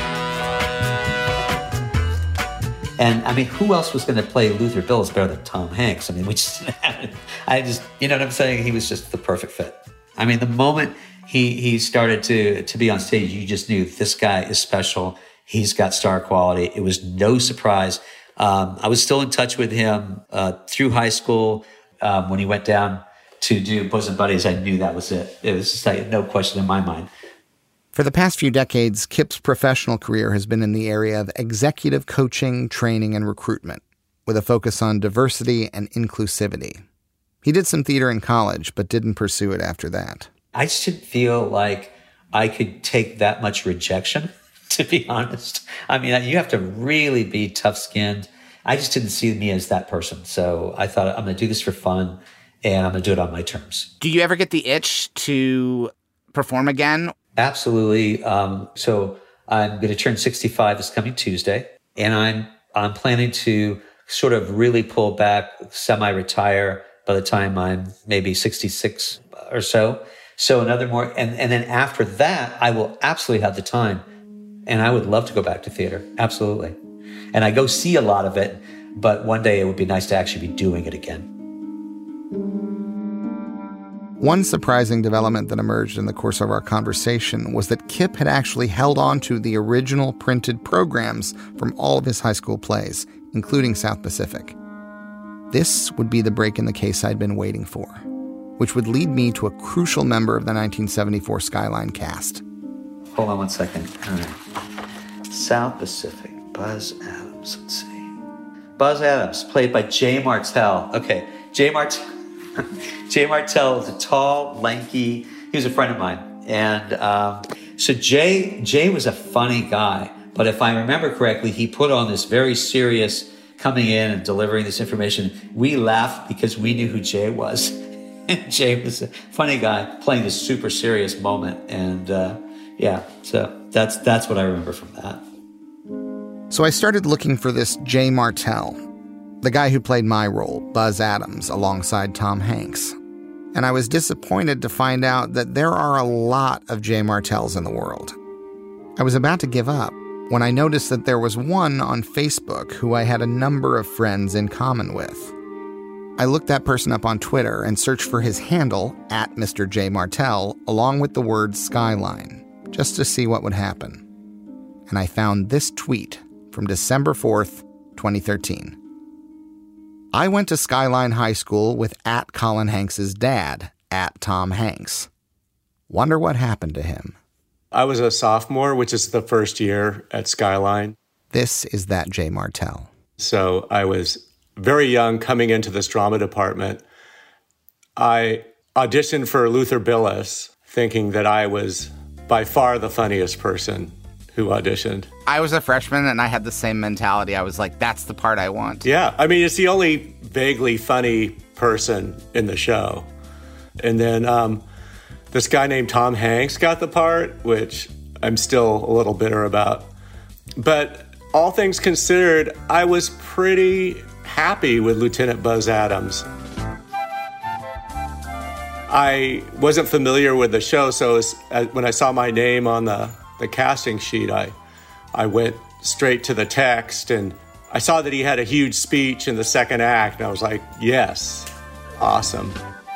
And I mean, who else was going to play Luther Billis better than Tom Hanks? I mean, we just didn't have it. I just, you know what I'm saying? He was just the perfect fit. I mean, the moment he he started to to be on stage, you just knew this guy is special. He's got star quality. It was no surprise. Um, I was still in touch with him uh, through high school. Um, when he went down to do Bosom Buddies, I knew that was it. It was just like no question in my mind. For the past few decades, Kip's professional career has been in the area of executive coaching, training, and recruitment, with a focus on diversity and inclusivity. He did some theater in college, but didn't pursue it after that. I just didn't feel like I could take that much rejection, to be honest. I mean, you have to really be tough-skinned. I just didn't see me as that person. So I thought, I'm going to do this for fun, and I'm going to do it on my terms. Do you ever get the itch to perform again? Absolutely. Um, so I'm going to turn sixty-five this coming Tuesday, and I'm I'm planning to sort of really pull back, semi-retire by the time I'm maybe sixty-six or so. So another more, and, and then after that, I will absolutely have the time. And I would love to go back to theater. Absolutely. And I go see a lot of it, but one day it would be nice to actually be doing it again. One surprising development that emerged in the course of our conversation was that Kip had actually held on to the original printed programs from all of his high school plays, including South Pacific. This would be the break in the case I'd been waiting for, which would lead me to a crucial member of the nineteen seventy-four Skyline cast. Hold on one second. All right. South Pacific, Buzz Adams. Let's see. Buzz Adams, played by Jay Martell. Okay, Jay Martell. Jay Martell is a tall, lanky. He was a friend of mine, and um, so Jay Jay was a funny guy. But if I remember correctly, he put on this very serious coming in and delivering this information. We laughed because we knew who Jay was. And Jay was a funny guy playing this super serious moment, and uh, yeah, so that's that's what I remember from that. So I started looking for this Jay Martell, the guy who played my role, Buzz Adams, alongside Tom Hanks. And I was disappointed to find out that there are a lot of Jay Martells in the world. I was about to give up when I noticed that there was one on Facebook who I had a number of friends in common with. I looked that person up on Twitter and searched for his handle, at Mister J Martell, along with the word Skyline, just to see what would happen. And I found this tweet from December fourth, twenty thirteen. I went to Skyline High School with at Colin Hanks' dad, at Tom Hanks. Wonder what happened to him. I was a sophomore, which is the first year at Skyline. This is that Jay Martell. So I was very young coming into this drama department. I auditioned for Luther Billis, thinking that I was by far the funniest person who auditioned. I was a freshman and I had the same mentality. I was like, that's the part I want. Yeah, I mean, it's the only vaguely funny person in the show. And then um, this guy named Tom Hanks got the part, which I'm still a little bitter about. But all things considered, I was pretty happy with Lieutenant Buzz Adams. I wasn't familiar with the show, so was, uh, when I saw my name on the, the casting sheet, I, I went straight to the text, and I saw that he had a huge speech in the second act, and I was like, yes, awesome.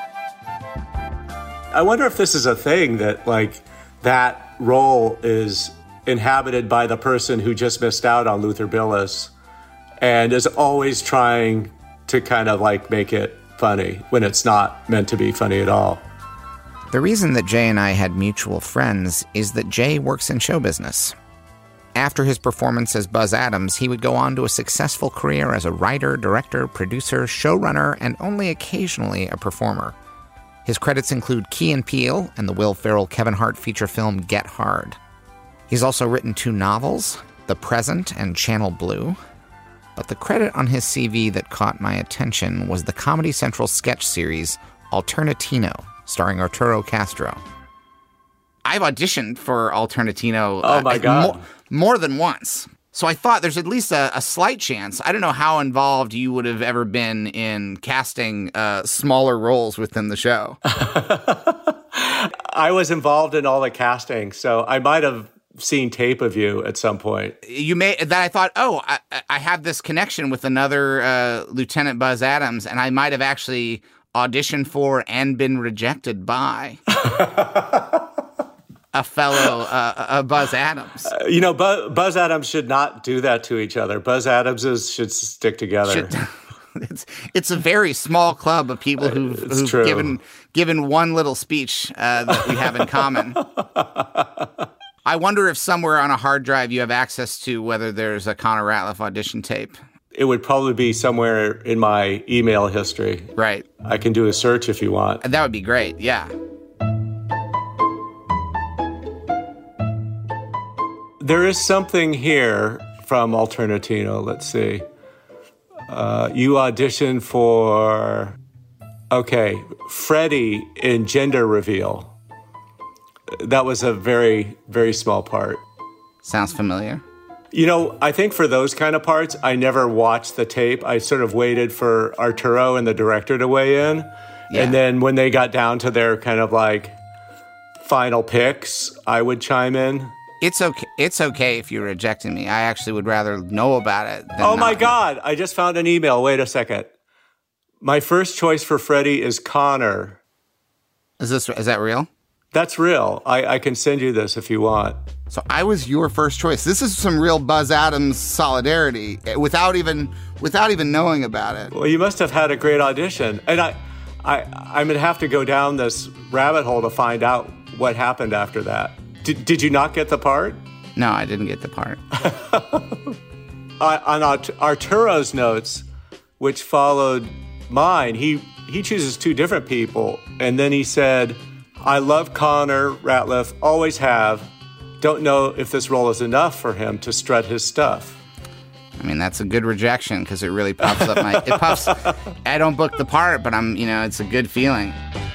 I wonder if this is a thing that, like, that role is inhabited by the person who just missed out on Luther Billis and is always trying to kind of, like, make it funny when it's not meant to be funny at all. The reason that Jay and I had mutual friends is that Jay works in show business. After his performance as Buzz Adams, he would go on to a successful career as a writer, director, producer, showrunner, and only occasionally a performer. His credits include Key and Peele and the Will Ferrell Kevin Hart feature film Get Hard. He's also written two novels, The Present and Channel Blue. But the credit on his C V that caught my attention was the Comedy Central sketch series Alternatino, starring Arturo Castro. I've auditioned for Alternatino Oh, my uh, God. More, more than once. So I thought there's at least a, a slight chance. I don't know how involved you would have ever been in casting uh, smaller roles within the show. I was involved in all the casting, so I might have seen tape of you at some point. You may that I thought, oh, I, I have this connection with another uh, Lieutenant Buzz Adams, and I might have actually auditioned for and been rejected by a fellow uh, uh, Buzz Adams. Uh, you know, Bu- Buzz Adams should not do that to each other. Buzz Adamses should stick together. Should, it's it's a very small club of people who've, who've given given one little speech uh, that we have in common. I wonder if somewhere on a hard drive you have access to whether there's a Connor Ratliff audition tape. It would probably be somewhere in my email history. Right. I can do a search if you want. That would be great, yeah. There is something here from Alternatino. Let's see. Uh, you auditioned for, okay, Freddie in Gender Reveal. That was a very, very small part. Sounds familiar. You know, I think for those kind of parts, I never watched the tape. I sort of waited for Arturo and the director to weigh in. Yeah. And then when they got down to their kind of like final picks, I would chime in. It's okay. It's okay if you're rejecting me. I actually would rather know about it than Oh, my not. God. I just found an email. Wait a second. My first choice for Freddie is Connor. Is this is that real? That's real. I, I can send you this if you want. So I was your first choice. This is some real Buzz Adams solidarity without even without even knowing about it. Well, you must have had a great audition. And I, I, I'm going to have to go down this rabbit hole to find out what happened after that. Did, did you not get the part? No, I didn't get the part. on Art- Arturo's notes, which followed mine, he, he chooses two different people. And then he said, I love Connor Ratliff, always have. Don't know if this role is enough for him to strut his stuff. I mean, that's a good rejection because it really puffs up my... It puffs... I don't book the part, but I'm, you know, it's a good feeling.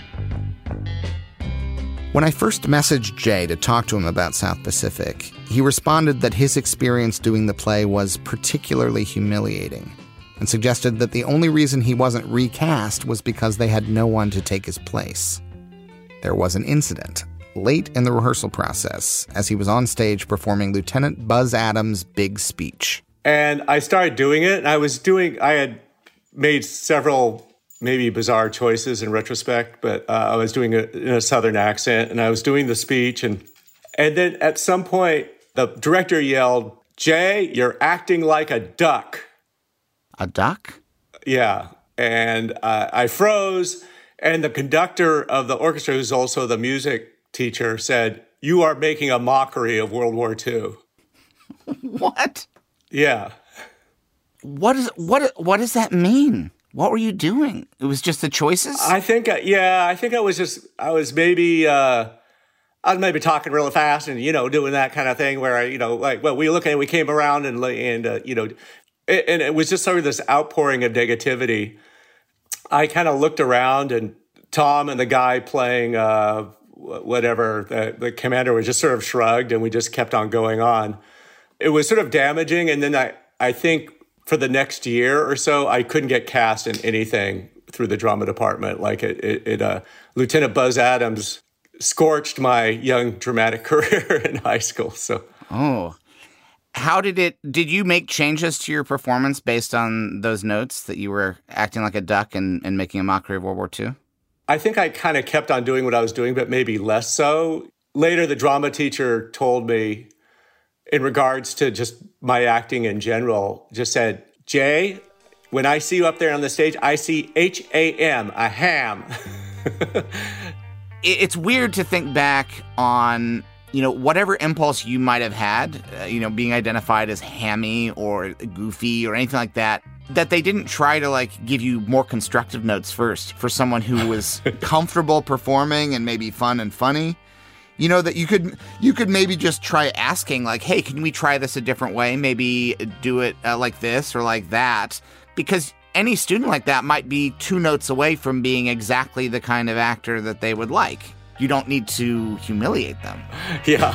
When I first messaged Jay to talk to him about South Pacific, he responded that his experience doing the play was particularly humiliating and suggested that the only reason he wasn't recast was because they had no one to take his place. There was an incident late in the rehearsal process as he was on stage performing Lieutenant Buzz Adams' big speech. And I started doing it, and I was doing, I had made several maybe bizarre choices in retrospect, but uh, I was doing it in a Southern accent, and I was doing the speech, and and then at some point, the director yelled, Jay, you're acting like a duck. A duck? Yeah, and uh, I froze, and the conductor of the orchestra, who's also the music teacher, said, you are making a mockery of World War Two. What? Yeah. What is what? What does that mean? What were you doing? It was just the choices? I think, uh, yeah, I think I was just, I was maybe, uh, I was maybe talking really fast and, you know, doing that kind of thing where I, you know, like, well, we look at it, we came around and, and uh, you know, it, and it was just sort of this outpouring of negativity. I kind of looked around and Tom and the guy playing uh, whatever, the, the commander was just sort of shrugged and we just kept on going on. It was sort of damaging. And then I, I think, for the next year or so, I couldn't get cast in anything through the drama department. Like it, it, it uh, Lieutenant Buzz Adams scorched my young dramatic career in high school. So, oh, how did it? Did you make changes to your performance based on those notes that you were acting like a duck and, and making a mockery of World War Two? I think I kind of kept on doing what I was doing, but maybe less so. Later, the drama teacher told me, in regards to just my acting in general, just said, Jay, when I see you up there on the stage, I see H A M, a ham. It's weird to think back on you know, whatever impulse you might have had, uh, you know, being identified as hammy or goofy or anything like that, that they didn't try to like give you more constructive notes first for someone who was comfortable performing and maybe fun and funny. You know, that you could you could maybe just try asking like, hey, can we try this a different way? Maybe do it uh, like this or like that. Because any student like that might be two notes away from being exactly the kind of actor that they would like. You don't need to humiliate them. Yeah.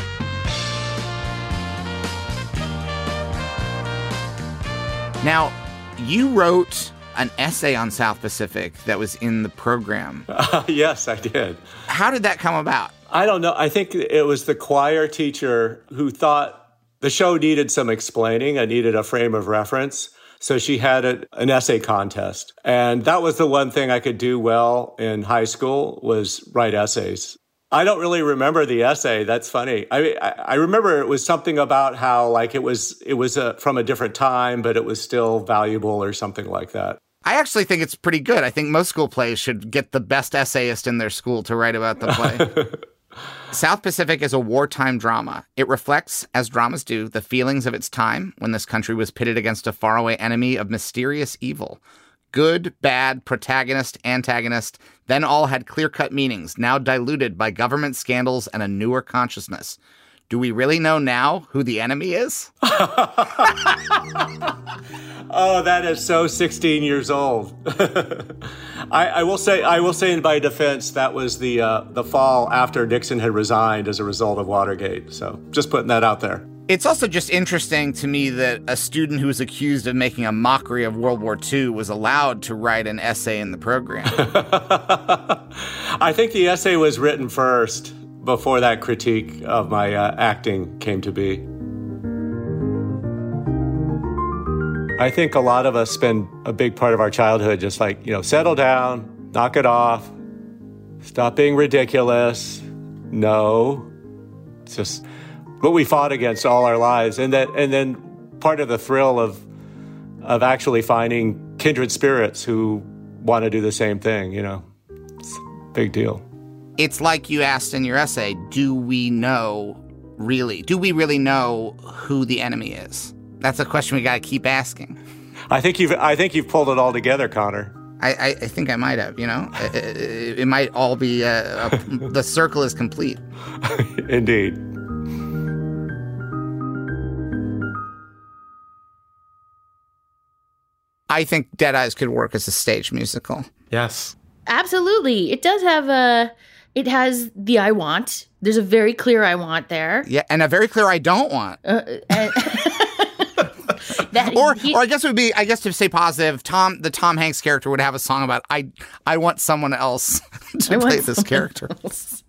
Now, you wrote an essay on South Pacific that was in the program. Uh, yes, I did. How did that come about? I don't know. I think it was the choir teacher who thought the show needed some explaining. I needed a frame of reference. So she had a, an essay contest. And that was the one thing I could do well in high school was write essays. I don't really remember the essay. That's funny. I I remember it was something about how like it was it was a, from a different time, but it was still valuable or something like that. I actually think it's pretty good. I think most school plays should get the best essayist in their school to write about the play. South Pacific is a wartime drama. It reflects, as dramas do, the feelings of its time when this country was pitted against a faraway enemy of mysterious evil. Good, bad, protagonist, antagonist, then all had clear-cut meanings, now diluted by government scandals and a newer consciousness. Do we really know now who the enemy is? Oh, that is so sixteen years old. I, I will say, I will say in my defense, that was the uh, the fall after Nixon had resigned as a result of Watergate. So just putting that out there. It's also just interesting to me that a student who was accused of making a mockery of World War Two was allowed to write an essay in the program. I think the essay was written first before that critique of my uh, acting came to be. I think a lot of us spend a big part of our childhood just like, you know, settle down, knock it off, stop being ridiculous. No, it's just what we fought against all our lives. And that, and then part of the thrill of, of actually finding kindred spirits who want to do the same thing, you know, it's a big deal. It's like you asked in your essay, do we know really, do we really know who the enemy is? That's a question we got to keep asking. I think you've I think you've pulled it all together, Connor. I, I, I think I might have, you know? it, it, it might all be, uh, a, the circle is complete. Indeed. I think Dead Eyes could work as a stage musical. Yes. Absolutely. It does have a, it has the I want. There's a very clear I want there. Yeah, and a very clear I don't want. Uh, and That, or, he, or I guess it would be, I guess to say positive, Tom, the Tom Hanks character would have a song about, I I want someone else to I play this character. Else.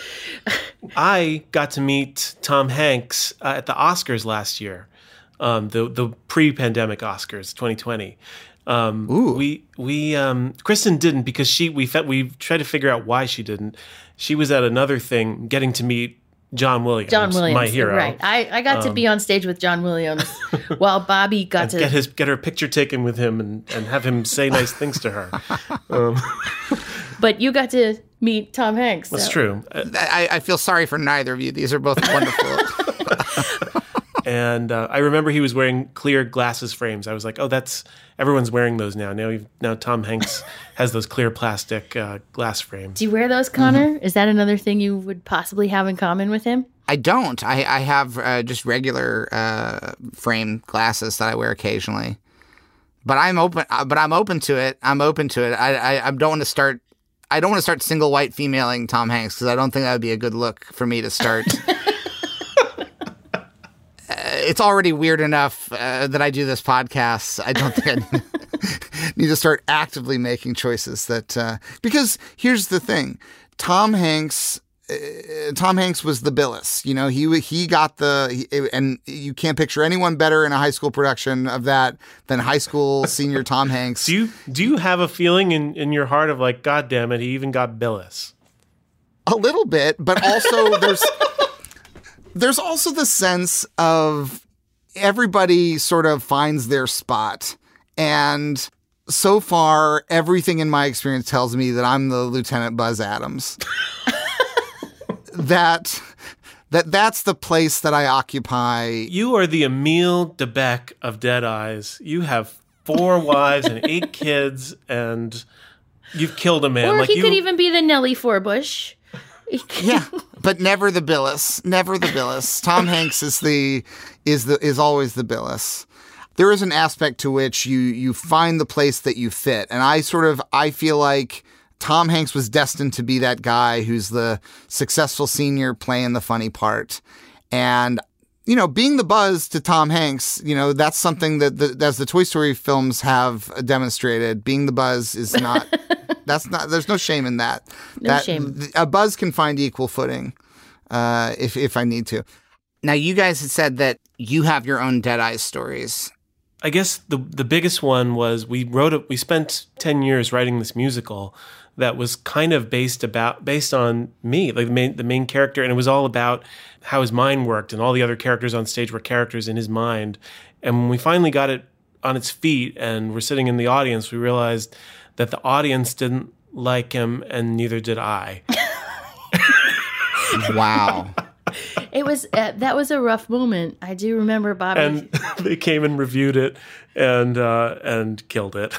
I got to meet Tom Hanks uh, at the Oscars last year, um, the the pre-pandemic Oscars, twenty twenty. Um, Ooh. We we um, Kristen didn't because she we fe- we tried to figure out why she didn't. She was at another thing, getting to meet John Williams, John Williams, my hero. Right. I, I got um, to be on stage with John Williams while Bobby got to get his get her picture taken with him and, and have him say nice things to her. Um. But you got to meet Tom Hanks. That's so. true. I, I feel sorry for neither of you. These are both wonderful. And uh, I remember he was wearing clear glasses frames. I was like, oh, that's everyone's wearing those now. Now, now Tom Hanks has those clear plastic uh, glass frames. Do you wear those, Connor? Mm-hmm. Is that another thing you would possibly have in common with him? I don't. I, I have uh, just regular uh, frame glasses that I wear occasionally. But I'm open. Uh, but I'm open to it. I'm open to it. I I, I don't want to start. I don't want to start single white femaling Tom Hanks because I don't think that would be a good look for me to start. It's already weird enough uh, that I do this podcast. I don't think I need to start actively making choices that, uh, because here's the thing. Tom Hanks, uh, Tom Hanks was the Billis, you know, he, he got the, he, and you can't picture anyone better in a high school production of that than high school senior Tom Hanks. Do you, do you have a feeling in, in your heart of like, God damn it, he even got Billis? A little bit, but also there's, There's also the sense of everybody sort of finds their spot. And so far, everything in my experience tells me that I'm the Lieutenant Buzz Adams. that That that's the place that I occupy. You are the Emile Debec of Dead Eyes. You have four wives and eight kids, and you've killed a man. Or like he you... could even be the Nellie Forbush. Yeah, but never the Billis. Never the Billis. Tom Hanks is the is the is always the Billis. There is an aspect to which you you find the place that you fit, and I sort of I feel like Tom Hanks was destined to be that guy who's the successful senior playing the funny part, and you know, being the Buzz to Tom Hanks, you know, that's something that the, as the Toy Story films have demonstrated, being the Buzz is not. That's not. There's no shame in that. No that, shame. A Buzz can find equal footing, uh, if if I need to. Now, you guys had said that you have your own Dead Eyes stories. I guess the the biggest one was we wrote a, we spent ten years writing this musical that was kind of based about based on me, like the main the main character, and it was all about how his mind worked, and all the other characters on stage were characters in his mind. And when we finally got it on its feet and we're sitting in the audience, we realized that the audience didn't like him, and neither did I. Wow. It was uh, that was a rough moment. I do remember Bobby. And they came and reviewed it and uh, and killed it.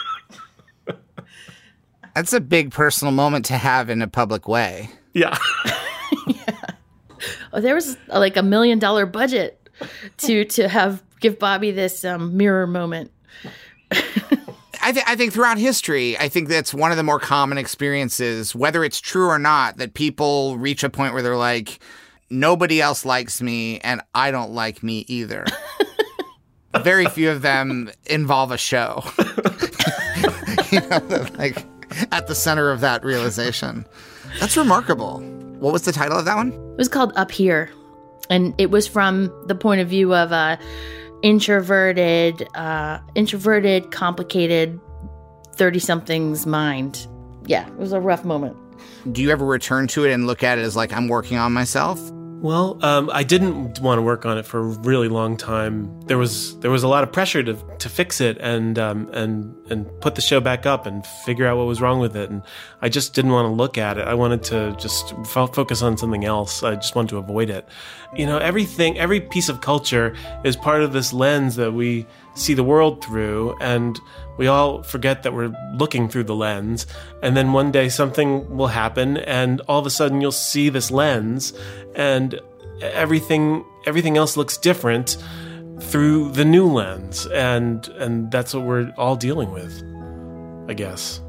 That's a big personal moment to have in a public way. Yeah. Yeah. Oh, there was uh, like a million dollar budget to to have give Bobby this um, mirror moment. I, th- I think throughout history, I think that's one of the more common experiences, whether it's true or not, that people reach a point where they're like, nobody else likes me and I don't like me either. Very few of them involve a show. You know, like at the center of that realization. That's remarkable. What was the title of that one? It was called Up Here. And it was from the point of view of a introverted, uh, introverted, complicated thirty-something's mind. Yeah, it was a rough moment. Do you ever return to it and look at it as like, I'm working on myself? Well, um, I didn't want to work on it for a really long time. There was there was a lot of pressure to to fix it and um, and and put the show back up and figure out what was wrong with it. And I just didn't want to look at it. I wanted to just f- focus on something else. I just wanted to avoid it. You know, everything, every piece of culture is part of this lens that we see the world through, and we all forget that we're looking through the lens. And then one day something will happen, and all of a sudden you'll see this lens, and everything everything else looks different through the new lens. And and that's what we're all dealing with, I guess.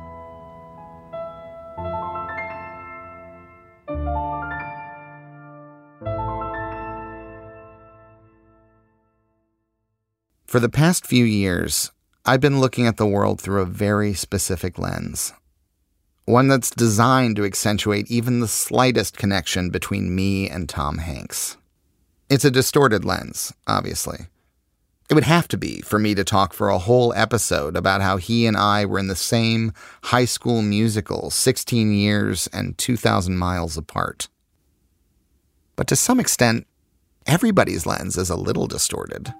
For the past few years, I've been looking at the world through a very specific lens. One that's designed to accentuate even the slightest connection between me and Tom Hanks. It's a distorted lens, obviously. It would have to be for me to talk for a whole episode about how he and I were in the same high school musical sixteen years and two thousand miles apart. But to some extent, everybody's lens is a little distorted.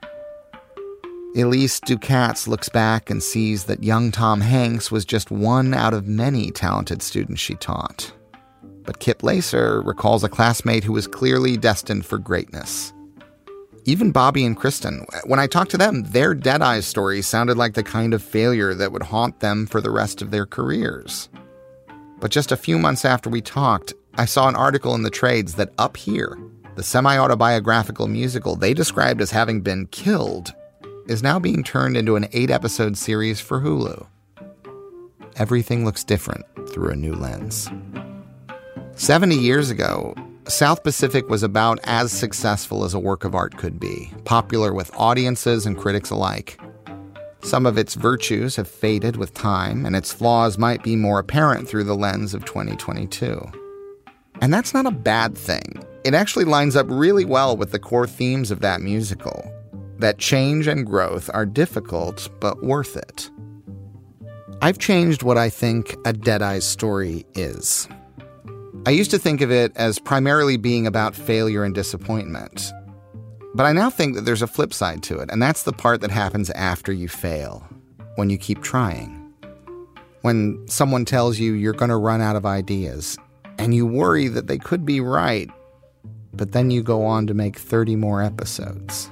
Elise Ducatz looks back and sees that young Tom Hanks was just one out of many talented students she taught. But Kip Lacer recalls a classmate who was clearly destined for greatness. Even Bobby and Kristen, when I talked to them, their Dead Eyes story sounded like the kind of failure that would haunt them for the rest of their careers. But just a few months after we talked, I saw an article in the trades that Up Here, the semi-autobiographical musical they described as having been killed, is now being turned into an eight-episode series for Hulu. Everything looks different through a new lens. Seventy years ago, South Pacific was about as successful as a work of art could be, popular with audiences and critics alike. Some of its virtues have faded with time, and its flaws might be more apparent through the lens of twenty twenty-two. And that's not a bad thing. It actually lines up really well with the core themes of that musical. That change and growth are difficult, but worth it. I've changed what I think a Dead Eyes story is. I used to think of it as primarily being about failure and disappointment. But I now think that there's a flip side to it, and that's the part that happens after you fail, when you keep trying. When someone tells you you're going to run out of ideas, and you worry that they could be right, but then you go on to make thirty more episodes.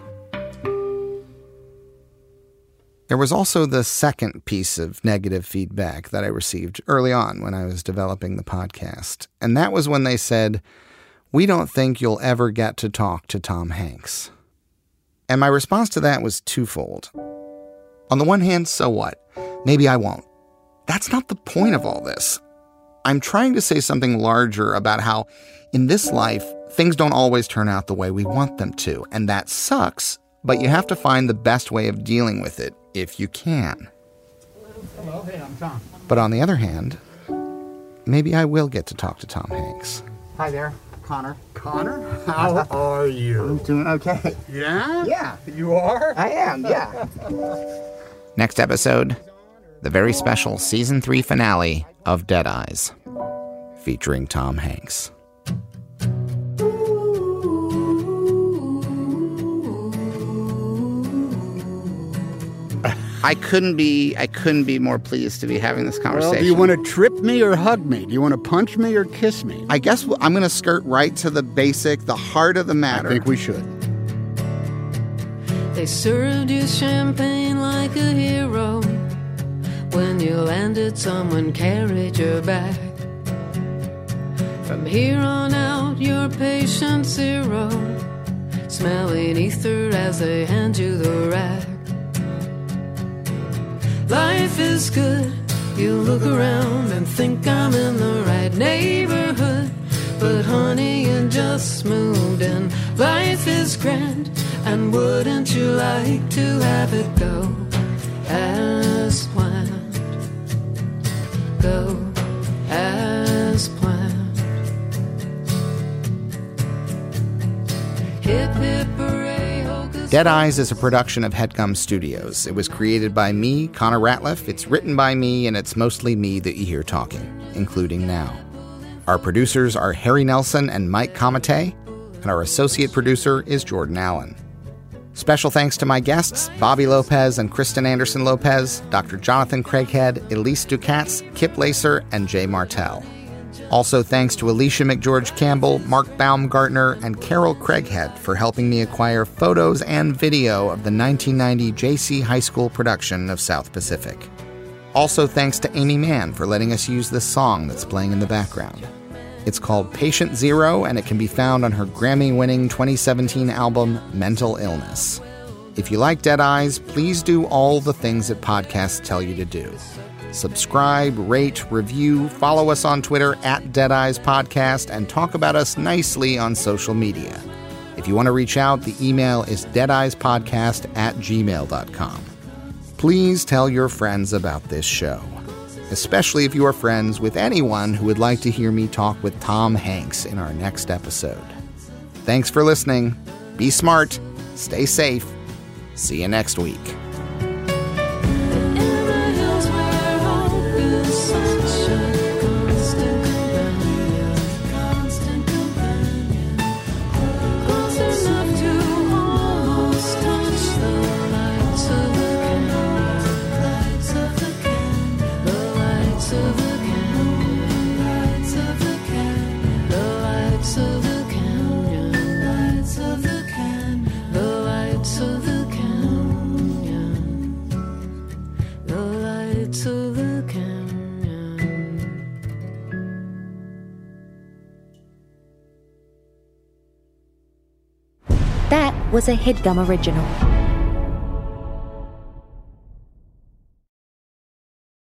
There was also the second piece of negative feedback that I received early on when I was developing the podcast, and that was when they said, "We don't think you'll ever get to talk to Tom Hanks." And my response to that was twofold. On the one hand, so what? Maybe I won't. That's not the point of all this. I'm trying to say something larger about how, in this life, things don't always turn out the way we want them to, and that sucks, but you have to find the best way of dealing with it if you can. Hello, hey, I'm Tom. But on the other hand, maybe I will get to talk to Tom Hanks. Hi there, Connor. Connor? How are you? I'm doing okay. Yeah? Yeah. You are? I am, yeah. Next episode, the very special season three finale of Dead Eyes, featuring Tom Hanks. I couldn't be I couldn't be more pleased to be having this conversation. Well, do you want to trip me or hug me? Do you want to punch me or kiss me? I guess I'm going to skirt right to the basic, the heart of the matter. I think we should. They served you champagne like a hero. When you landed, someone carried your bag. From here on out, you're patient zero, smelling ether as they hand you the rag. Life is good. You look around and think I'm in the right neighborhood. But honey, you just moved in. Life is grand, and wouldn't you like to have it go as planned? Go as planned. Hip hip hooray, hocus. Dead Eyes is a production of HeadGum Studios. It was created by me, Connor Ratliff. It's written by me, and it's mostly me that you hear talking, including now. Our producers are Harry Nelson and Mike Comite, and our associate producer is Jordan Allen. Special thanks to my guests, Bobby Lopez and Kristen Anderson Lopez, Doctor Jonathan Craighead, Elise Ducatz, Kip Lacer, and Jay Martell. Also thanks to Alicia McGeorge Campbell, Mark Baumgartner, and Carol Craighead for helping me acquire photos and video of the nineteen ninety J C High School production of South Pacific. Also thanks to Amy Mann for letting us use this song that's playing in the background. It's called Patient Zero, and it can be found on her Grammy-winning twenty seventeen album, Mental Illness. If you like Dead Eyes, please do all the things that podcasts tell you to do. Subscribe, rate, review, follow us on Twitter at Dead Eyes Podcast, and talk about us nicely on social media. If you want to reach out, the email is deadeyespodcast at gmail dot com. Please tell your friends about this show, especially if you are friends with anyone who would like to hear me talk with Tom Hanks in our next episode. Thanks for listening. Be smart. Stay safe. See you next week. That was a HeadGum original.